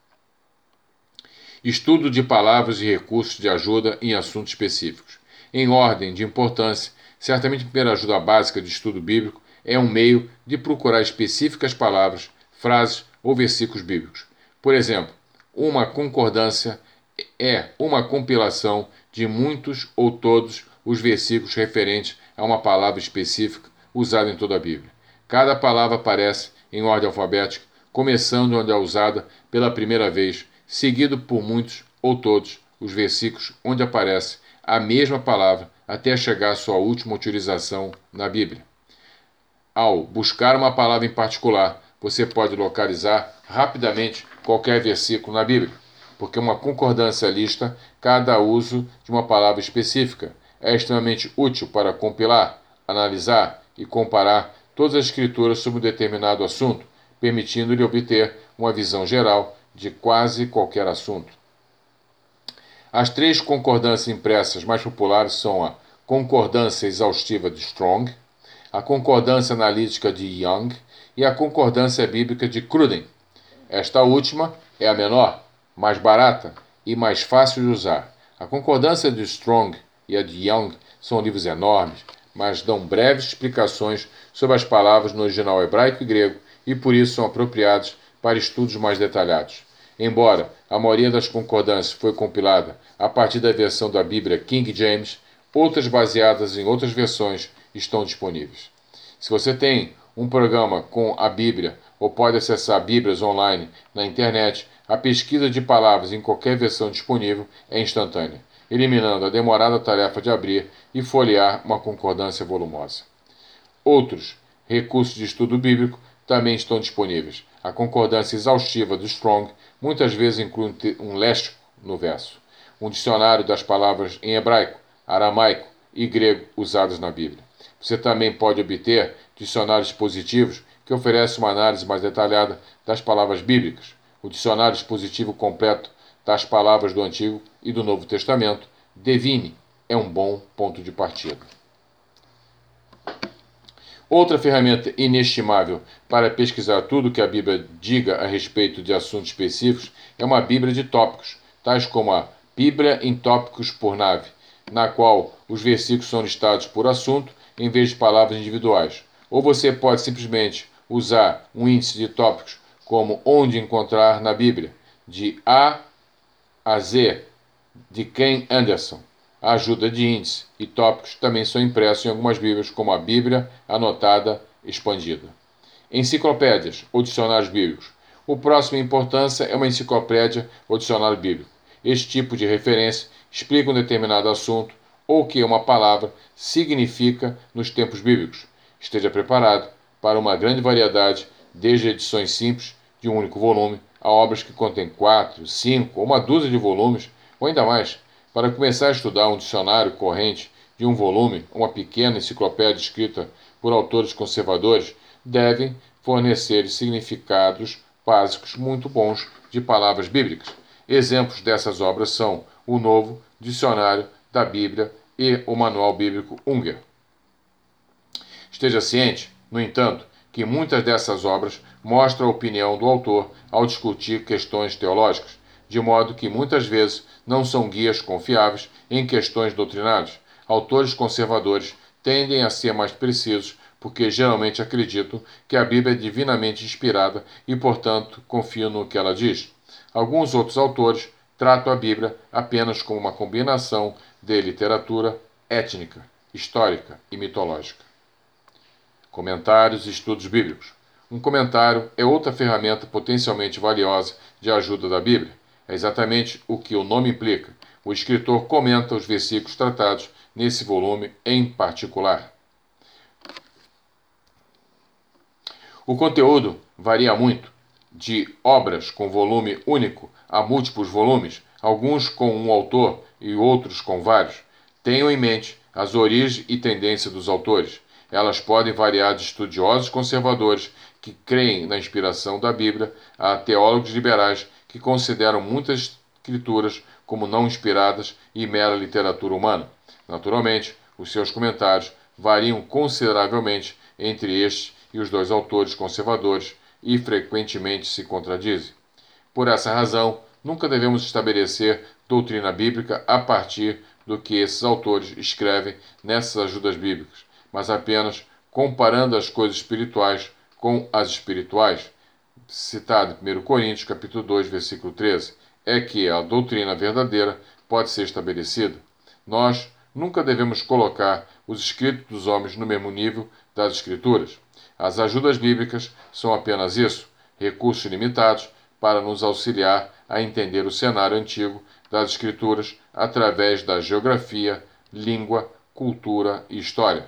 Estudo de palavras e recursos de ajuda em assuntos específicos. Em ordem de importância, certamente a primeira ajuda básica de estudo bíblico é um meio de procurar específicas palavras, frases ou versículos bíblicos. Por exemplo, uma concordância é uma compilação de muitos ou todos os versículos referentes a uma palavra específica usada em toda a Bíblia. Cada palavra aparece em ordem alfabética, começando onde é usada pela primeira vez, seguido por muitos ou todos os versículos onde aparece a mesma palavra até chegar à sua última utilização na Bíblia. Ao buscar uma palavra em particular, você pode localizar rapidamente qualquer versículo na Bíblia, porque uma concordância lista cada uso de uma palavra específica. É extremamente útil para compilar, analisar e comparar todas as escrituras sobre um determinado assunto, permitindo-lhe obter uma visão geral de quase qualquer assunto. As três concordâncias impressas mais populares são a concordância exaustiva de Strong, a concordância analítica de Young e a concordância bíblica de Cruden. Esta última é a menor, mais barata e mais fácil de usar. A concordância de Strong e a de Young são livros enormes, mas dão breves explicações sobre as palavras no original hebraico e grego e por isso são apropriados para estudos mais detalhados. Embora a maioria das concordâncias foi compilada a partir da versão da Bíblia King James, outras baseadas em outras versões estão disponíveis. Se você tem um programa com a Bíblia ou pode acessar Bíblias online na internet, a pesquisa de palavras em qualquer versão disponível é instantânea, eliminando a demorada tarefa de abrir e folhear uma concordância volumosa. Outros recursos de estudo bíblico também estão disponíveis. A concordância exaustiva do Strong muitas vezes inclui um léxico no verso, um dicionário das palavras em hebraico, aramaico e grego usadas na Bíblia. Você também pode obter dicionários expositivos que oferecem uma análise mais detalhada das palavras bíblicas. O dicionário expositivo completo das palavras do Antigo e do Novo Testamento, Devine, é um bom ponto de partida. Outra ferramenta inestimável para pesquisar tudo o que a Bíblia diga a respeito de assuntos específicos é uma Bíblia de tópicos, tais como a Bíblia em tópicos por nave, na qual os versículos são listados por assunto em vez de palavras individuais. Ou você pode simplesmente usar um índice de tópicos como Onde Encontrar na Bíblia, de A a Z, de Ken Anderson. A ajuda de índice e tópicos também são impressos em algumas Bíblias, como a Bíblia Anotada Expandida. Enciclopédias ou dicionários bíblicos. O próximo em importância é uma enciclopédia ou dicionário bíblico. Este tipo de referência explica um determinado assunto ou o que uma palavra significa nos tempos bíblicos. Esteja preparado para uma grande variedade, desde edições simples de um único volume a obras que contêm 4, 5 ou uma dúzia de volumes, ou ainda mais. Para começar a estudar um dicionário corrente de um volume, uma pequena enciclopédia escrita por autores conservadores, devem fornecer significados básicos muito bons de palavras bíblicas. Exemplos dessas obras são o Novo Dicionário da Bíblia e o Manual Bíblico Unger. Esteja ciente, no entanto, que muitas dessas obras mostram a opinião do autor ao discutir questões teológicas, de modo que muitas vezes não são guias confiáveis em questões doutrinárias. Autores conservadores tendem a ser mais precisos porque geralmente acreditam que a Bíblia é divinamente inspirada e, portanto, confiam no que ela diz. Alguns outros autores tratam a Bíblia apenas como uma combinação de literatura étnica, histórica e mitológica. Comentários e estudos bíblicos. Um comentário é outra ferramenta potencialmente valiosa de ajuda da Bíblia. É exatamente o que o nome implica. O escritor comenta os versículos tratados nesse volume em particular. O conteúdo varia muito, de obras com volume único a múltiplos volumes, alguns com um autor e outros com vários. Tenham em mente as origens e tendências dos autores. Elas podem variar de estudiosos conservadores que creem na inspiração da Bíblia a teólogos liberais que consideram muitas escrituras como não inspiradas e mera literatura humana. Naturalmente, os seus comentários variam consideravelmente entre estes e os dois autores conservadores e frequentemente se contradizem. Por essa razão, nunca devemos estabelecer doutrina bíblica a partir do que esses autores escrevem nessas ajudas bíblicas, mas apenas comparando as coisas espirituais com as espirituais. Citado em 1 Coríntios, capítulo 2, versículo 13, é que a doutrina verdadeira pode ser estabelecida. Nós nunca devemos colocar os escritos dos homens no mesmo nível das escrituras. As ajudas bíblicas são apenas isso, recursos limitados para nos auxiliar a entender o cenário antigo das escrituras através da geografia, língua, cultura e história.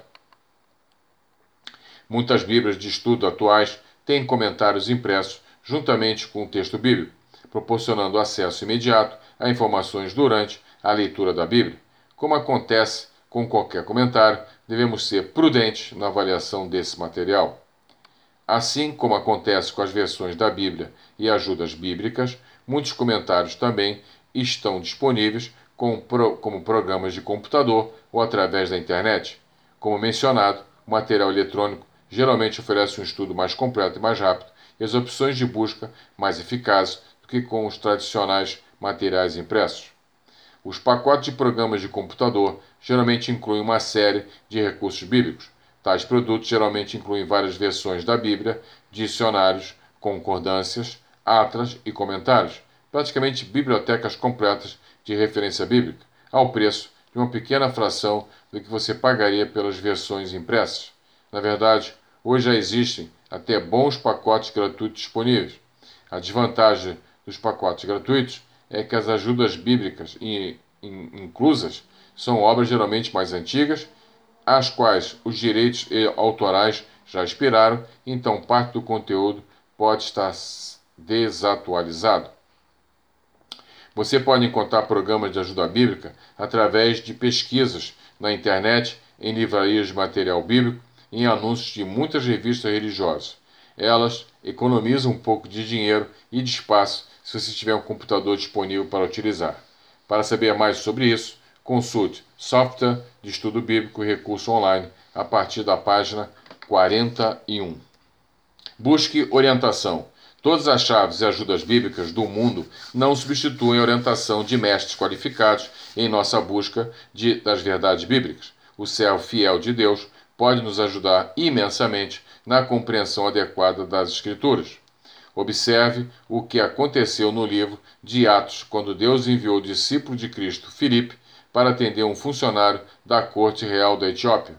Muitas Bíblias de estudo atuais têm comentários impressos juntamente com o texto bíblico, proporcionando acesso imediato a informações durante a leitura da Bíblia. Como acontece com qualquer comentário, devemos ser prudentes na avaliação desse material. Assim como acontece com as versões da Bíblia e ajudas bíblicas, muitos comentários também estão disponíveis como programas de computador ou através da internet. Como mencionado, o material eletrônico geralmente oferece um estudo mais completo e mais rápido e as opções de busca mais eficazes do que com os tradicionais materiais impressos. Os pacotes de programas de computador geralmente incluem uma série de recursos bíblicos. Tais produtos geralmente incluem várias versões da Bíblia, dicionários, concordâncias, atlas e comentários, praticamente bibliotecas completas de referência bíblica, ao preço de uma pequena fração do que você pagaria pelas versões impressas. Na verdade, hoje já existem até bons pacotes gratuitos disponíveis. A desvantagem dos pacotes gratuitos é que as ajudas bíblicas inclusas são obras geralmente mais antigas, às quais os direitos autorais já expiraram, então parte do conteúdo pode estar desatualizado. Você pode encontrar programas de ajuda bíblica através de pesquisas na internet, em livrarias de material bíblico e em anúncios de muitas revistas religiosas. Elas economizam um pouco de dinheiro e de espaço se você tiver um computador disponível para utilizar. Para saber mais sobre isso, consulte Software de Estudo Bíblico e Recurso Online a partir da página 41. Busque orientação. Todas as chaves e ajudas bíblicas do mundo não substituem a orientação de mestres qualificados em nossa busca das verdades bíblicas. O servo fiel de Deus pode nos ajudar imensamente na compreensão adequada das Escrituras. Observe o que aconteceu no livro de Atos, quando Deus enviou o discípulo de Cristo, Filipe, para atender um funcionário da corte real da Etiópia.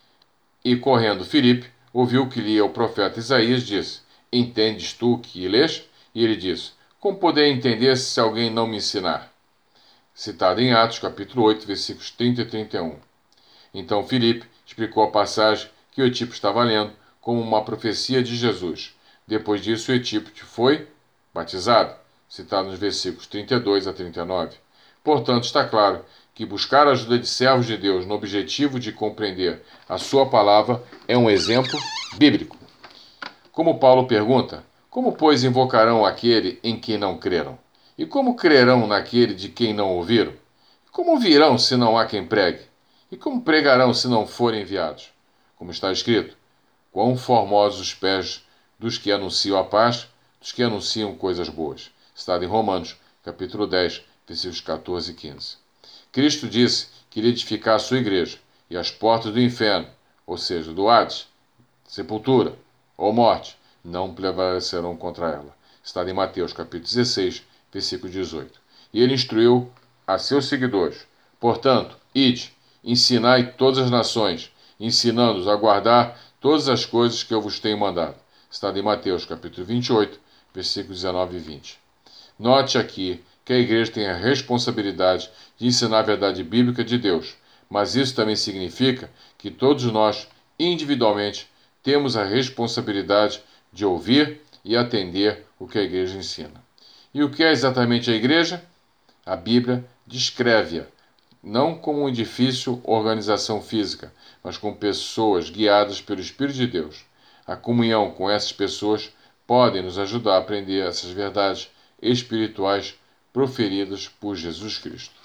E correndo Filipe, ouviu que lia o profeta Isaías, disse: Entendes tu que lês? E ele disse: Como poderei entender se alguém não me ensinar? Citado em Atos, capítulo 8, versículos 30 e 31. Então Filipe explicou a passagem que o etíope estava lendo como uma profecia de Jesus. Depois disso, o etíope foi batizado, citado nos versículos 32 a 39. Portanto, está claro que buscar a ajuda de servos de Deus no objetivo de compreender a sua palavra é um exemplo bíblico. Como Paulo pergunta, como, pois, invocarão aquele em quem não creram? E como crerão naquele de quem não ouviram? Como virão se não há quem pregue? E como pregarão se não forem enviados? Como está escrito, quão formosos os pés dos que anunciam a paz, dos que anunciam coisas boas. Citado em Romanos, capítulo 10, versículos 14 e 15. Cristo disse que iria edificar a sua igreja, e as portas do inferno, ou seja, do Hades, sepultura ou morte, não prevalecerão contra ela. Está em Mateus capítulo 16, versículo 18. e ele instruiu a seus seguidores. Portanto, ide, ensinai todas as nações, ensinando-os a guardar todas as coisas que eu vos tenho mandado. Está em Mateus, capítulo 28, versículos 19 e 20. Note aqui que a igreja tem a responsabilidade de ensinar a verdade bíblica de Deus, mas isso também significa que todos nós, individualmente, temos a responsabilidade de ouvir e atender o que a igreja ensina. E o que é exatamente a igreja? A Bíblia descreve-a não como um edifício ou organização física, mas como pessoas guiadas pelo Espírito de Deus. A comunhão com essas pessoas pode nos ajudar a aprender essas verdades espirituais proferidas por Jesus Cristo.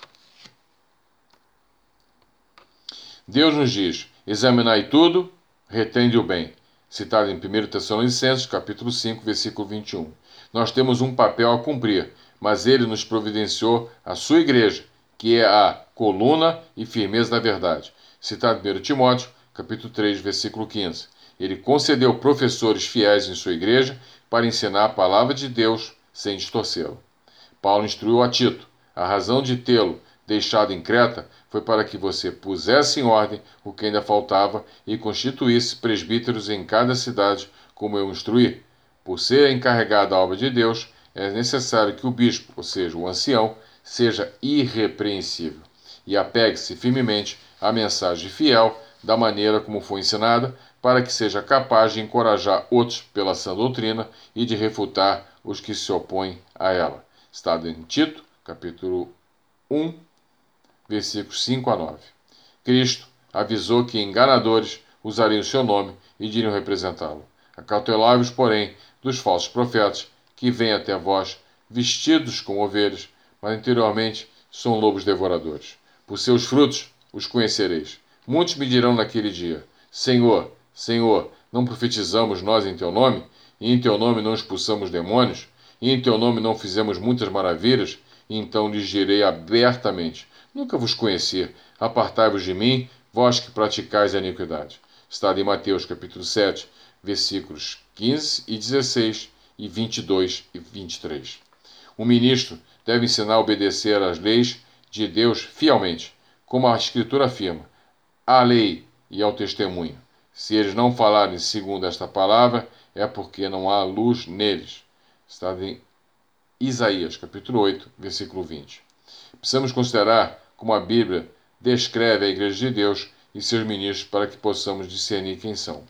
Deus nos diz: examinai tudo, retende o bem. Citado em 1 Tessalonicenses, capítulo 5, versículo 21. Nós temos um papel a cumprir, mas ele nos providenciou a sua igreja, que é a coluna e firmeza da verdade. Citado em 1 Timóteo, capítulo 3, versículo 15. Ele concedeu professores fiéis em sua igreja para ensinar a palavra de Deus sem distorcê-la. Paulo instruiu a Tito: a razão de tê-lo deixado em Creta foi para que você pusesse em ordem o que ainda faltava e constituísse presbíteros em cada cidade, como eu instruí. Por ser encarregado da obra de Deus, é necessário que o bispo, ou seja, o ancião, seja irrepreensível e apegue-se firmemente à mensagem fiel da maneira como foi ensinada, para que seja capaz de encorajar outros pela sã doutrina e de refutar os que se opõem a ela. Está em Tito, capítulo 1, versículos 5 a 9. Cristo avisou que enganadores usariam o seu nome e diriam representá-lo. Acautelai-vos, porém, dos falsos profetas, que vêm até vós vestidos como ovelhas, mas interiormente são lobos devoradores. Por seus frutos os conhecereis. Muitos me dirão naquele dia: Senhor, Senhor, não profetizamos nós em teu nome? E em teu nome não expulsamos demônios? E em teu nome não fizemos muitas maravilhas? E então lhes direi abertamente: nunca vos conheci. Apartai-vos de mim, vós que praticais a iniquidade. Está em Mateus capítulo 7, versículos 15 e 16 e 22 e 23. O ministro deve ensinar a obedecer às leis de Deus fielmente, como a Escritura afirma, à lei e ao testemunho. Se eles não falarem segundo esta palavra, é porque não há luz neles. Está em Isaías, capítulo 8, versículo 20. Precisamos considerar como a Bíblia descreve a Igreja de Deus e seus ministros para que possamos discernir quem são.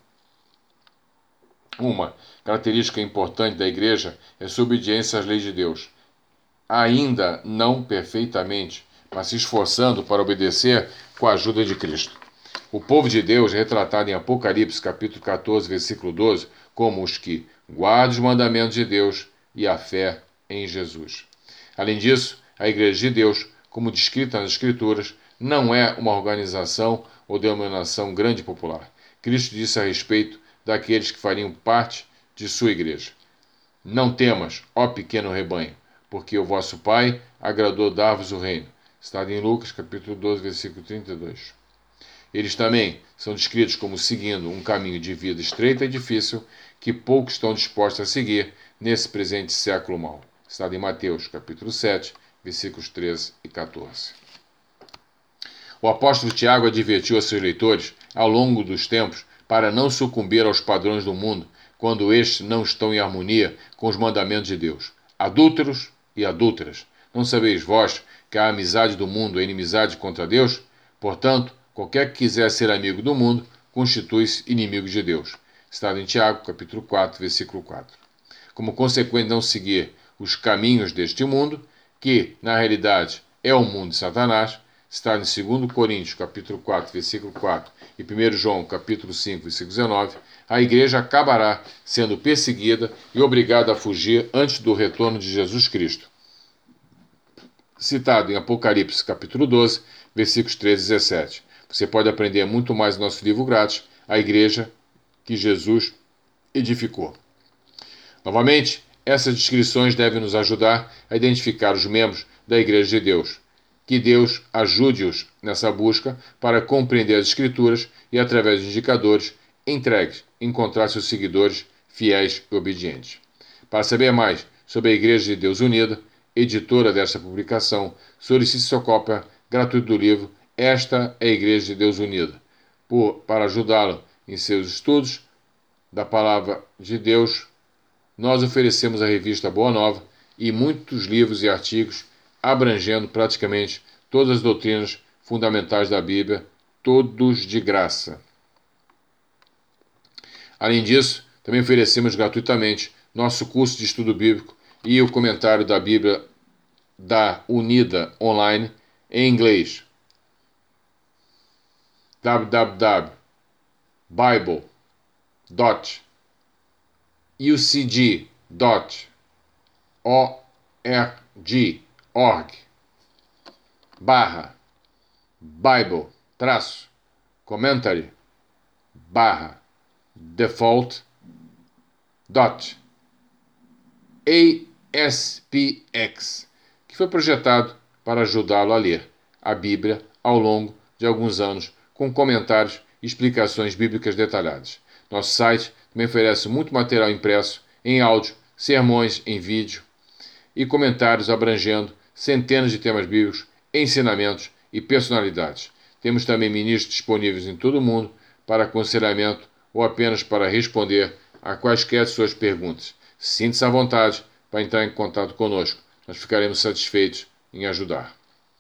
Uma característica importante da Igreja é sua obediência às leis de Deus, ainda não perfeitamente, mas se esforçando para obedecer com a ajuda de Cristo. O povo de Deus é retratado em Apocalipse, capítulo 14, versículo 12, como os que guardam os mandamentos de Deus e a fé em Jesus. Além disso, a Igreja de Deus, como descrita nas Escrituras, não é uma organização ou denominação grande e popular. Cristo disse a respeito daqueles que fariam parte de sua igreja: não temas, ó pequeno rebanho, porque o vosso Pai agradou dar-vos o reino. Está em Lucas, capítulo 12, versículo 32. Eles também são descritos como seguindo um caminho de vida estreito e difícil que poucos estão dispostos a seguir nesse presente século mau. Está em Mateus, capítulo 7, versículos 13 e 14. O apóstolo Tiago advertiu a seus leitores, ao longo dos tempos, para não sucumbir aos padrões do mundo, quando estes não estão em harmonia com os mandamentos de Deus. Adúlteros e adúlteras, não sabeis vós que a amizade do mundo é inimizade contra Deus? Portanto, qualquer que quiser ser amigo do mundo, constitui-se inimigo de Deus. Está em Tiago, capítulo 4, versículo 4. Como consequência de não seguir os caminhos deste mundo, que, na realidade, é o mundo de Satanás, está em 2 Coríntios, capítulo 4, versículo 4, e 1 João, capítulo 5, versículo 19, a igreja acabará sendo perseguida e obrigada a fugir antes do retorno de Jesus Cristo. Citado em Apocalipse, capítulo 12, versículos 13 e 17. Você pode aprender muito mais no nosso livro grátis, A Igreja que Jesus Edificou. Novamente, essas descrições devem nos ajudar a identificar os membros da Igreja de Deus. Que Deus ajude-os nessa busca para compreender as Escrituras e, através de indicadores, entregues, encontrar seus seguidores fiéis e obedientes. Para saber mais sobre a Igreja de Deus Unida, editora desta publicação, solicite sua cópia gratuita do livro Esta é a Igreja de Deus Unida, para ajudá-lo em seus estudos da Palavra de Deus. Nós oferecemos a revista Boa Nova e muitos livros e artigos abrangendo praticamente todas as doutrinas fundamentais da Bíblia, todos de graça. Além disso, também oferecemos gratuitamente nosso curso de estudo bíblico e o comentário da Bíblia da Unida online em inglês. www.bible.org/Bible-commentary/default.aspx, que foi projetado para ajudá-lo a ler a Bíblia ao longo de alguns anos, com comentários e explicações bíblicas detalhadas. Nosso site também oferece muito material impresso, em áudio, sermões em vídeo e comentários abrangendo centenas de temas bíblicos, ensinamentos e personalidades. Temos também ministros disponíveis em todo o mundo para aconselhamento ou apenas para responder a quaisquer de suas perguntas. Sinta-se à vontade para entrar em contato conosco. Nós ficaremos satisfeitos em ajudar.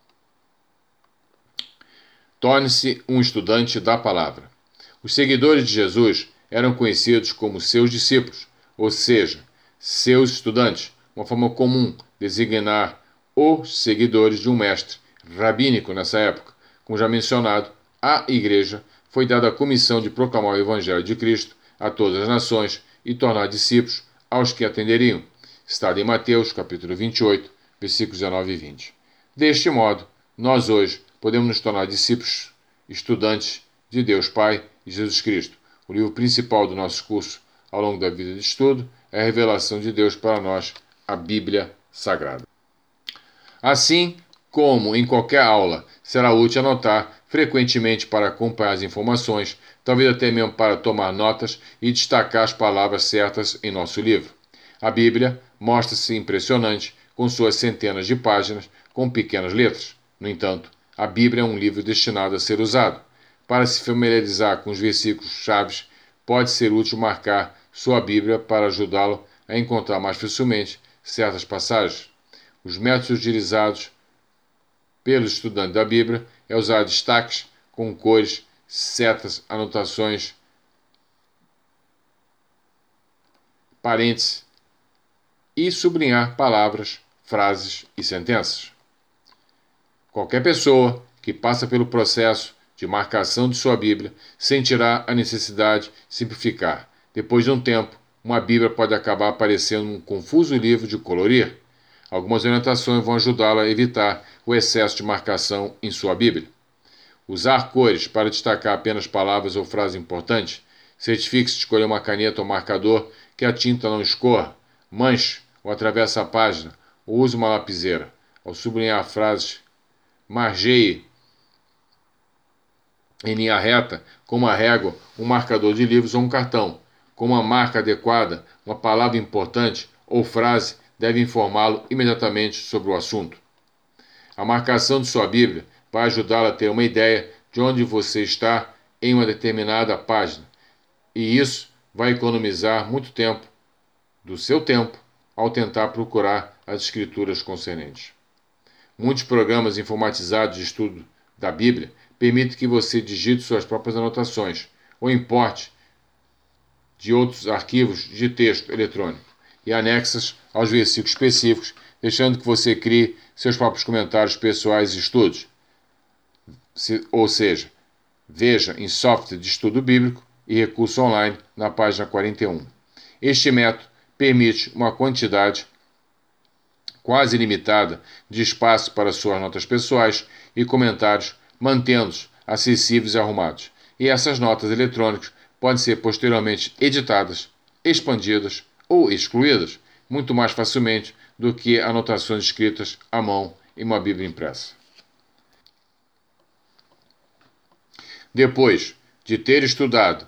Torne-se um estudante da palavra. Os seguidores de Jesus eram conhecidos como seus discípulos, ou seja, seus estudantes, uma forma comum de designar os seguidores de um mestre rabínico nessa época. Como já mencionado, à igreja foi dada a comissão de proclamar o evangelho de Cristo a todas as nações e tornar discípulos aos que atenderiam. Está em Mateus, capítulo 28, versículos 19 e 20. Deste modo, nós hoje podemos nos tornar discípulos, estudantes de Deus Pai e Jesus Cristo. O livro principal do nosso curso ao longo da vida de estudo é a revelação de Deus para nós, a Bíblia Sagrada. Assim como em qualquer aula, será útil anotar frequentemente para acompanhar as informações, talvez até mesmo para tomar notas e destacar as palavras certas em nosso livro. A Bíblia mostra-se impressionante com suas centenas de páginas com pequenas letras. No entanto, a Bíblia é um livro destinado a ser usado. Para se familiarizar com os versículos-chave, pode ser útil marcar sua Bíblia para ajudá-lo a encontrar mais facilmente certas passagens. Os métodos utilizados pelos estudantes da Bíblia é usar destaques com cores, setas, anotações, parênteses e sublinhar palavras, frases e sentenças. Qualquer pessoa que passa pelo processo de marcação de sua Bíblia sentirá a necessidade de simplificar. Depois de um tempo, uma Bíblia pode acabar parecendo um confuso livro de colorir. Algumas orientações vão ajudá-la a evitar o excesso de marcação em sua Bíblia. Usar cores para destacar apenas palavras ou frases importantes. Certifique-se de escolher uma caneta ou marcador que a tinta não escorra, manche ou atravesse a página, ou use uma lapiseira. Ao sublinhar frases, margeie em linha reta, com uma régua, um marcador de livros ou um cartão. Com uma marca adequada, uma palavra importante ou frase deve informá-lo imediatamente sobre o assunto. A marcação de sua Bíblia vai ajudá-lo a ter uma ideia de onde você está em uma determinada página, e isso vai economizar muito tempo do seu tempo ao tentar procurar as escrituras concernentes. Muitos programas informatizados de estudo da Bíblia permitem que você digite suas próprias anotações ou importe de outros arquivos de texto eletrônico e anexas aos versículos específicos, deixando que você crie seus próprios comentários pessoais e estudos. Ou seja, veja em software de estudo bíblico e recurso online na página 41. Este método permite uma quantidade quase ilimitada de espaço para suas notas pessoais e comentários, mantendo-os acessíveis e arrumados. E essas notas eletrônicas podem ser posteriormente editadas, expandidas ou excluídas muito mais facilmente do que anotações escritas à mão em uma Bíblia impressa. Depois de ter estudado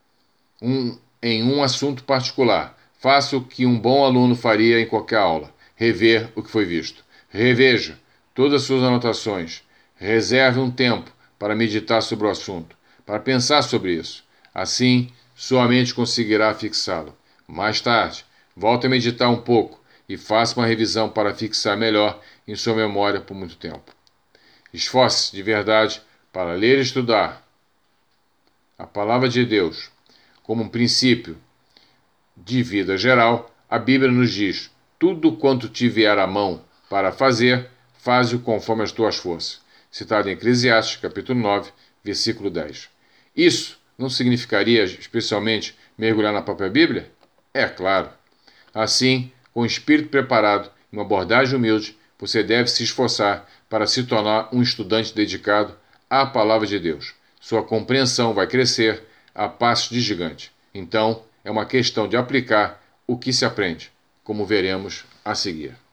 em um assunto particular, faça o que um bom aluno faria em qualquer aula. rever o que foi visto. Reveja todas as suas anotações. Reserve um tempo para meditar sobre o assunto, para pensar sobre isso. Assim, sua mente conseguirá fixá-lo. Mais tarde, volte a meditar um pouco e faça uma revisão para fixar melhor em sua memória por muito tempo. Esforce-se de verdade para ler e estudar a Palavra de Deus. Como um princípio de vida geral, a Bíblia nos diz: tudo quanto te vier à mão para fazer, faze-o conforme as tuas forças. Citado em Eclesiastes, capítulo 9, versículo 10. Isso não significaria especialmente mergulhar na própria Bíblia? É claro. Assim, com o espírito preparado e uma abordagem humilde, você deve se esforçar para se tornar um estudante dedicado à Palavra de Deus. Sua compreensão vai crescer a passos de gigante. Então, é uma questão de aplicar o que se aprende, como veremos a seguir.